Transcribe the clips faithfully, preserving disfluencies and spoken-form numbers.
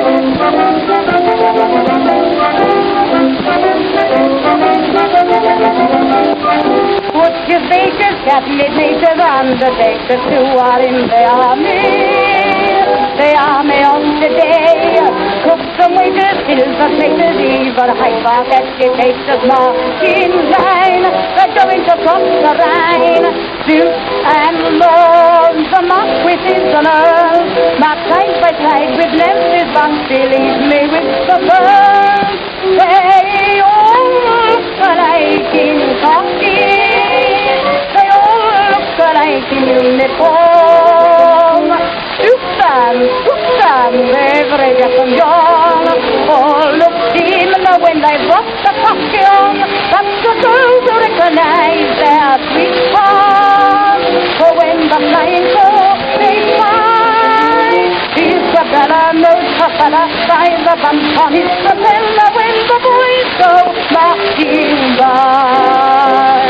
Butchers, bakers, cabinet makers, undertakers who are in the army. The army of today. Cooks and waiters, silver platers, even high-class educators, marching line. They're going to cross the Rhine. Dukes and lords, the marquises and earls, march side by side with Nancy's box, believe me, with the birds. They all look alike in khaki. They all look alike in uniform. Susan, Susan, every Jack and John, all look similar when they rock the cocky on. But the girls recognize their sweethearts. For when the flying go, they fly. Isabella knows her fella by the bump on Isabella when the boys go marching by.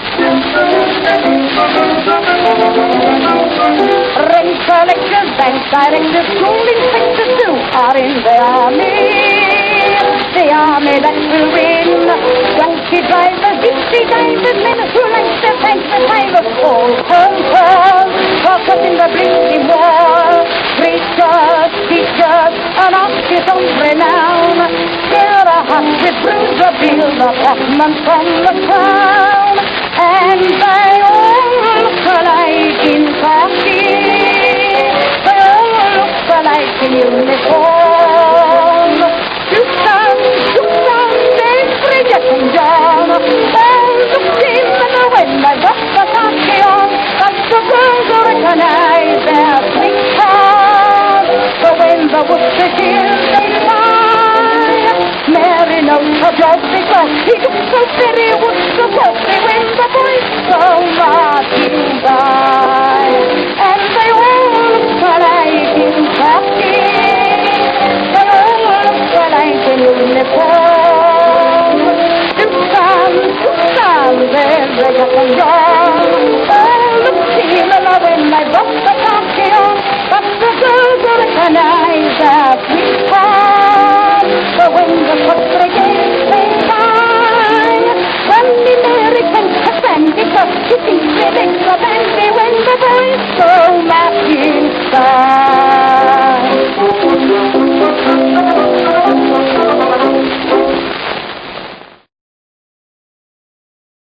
Rent collectors, bank directors, school inspectors too are in the army. The army that will win. Donkey drivers, gypsy divers, men who like their tanks and drivers, all turn turn, caught up in the blinking war. Preachers, teachers, and artists of renown. Here a hut with bruiser build the potman from the town. And they all look alike in khaki. They all look alike in uniform. Susan, Susan, every Jack and John, all look similar when they got the khaki on. But the girls recognize their sweethearts. So when the whoopers hear they fly, Mary knows her job because he looks so very well.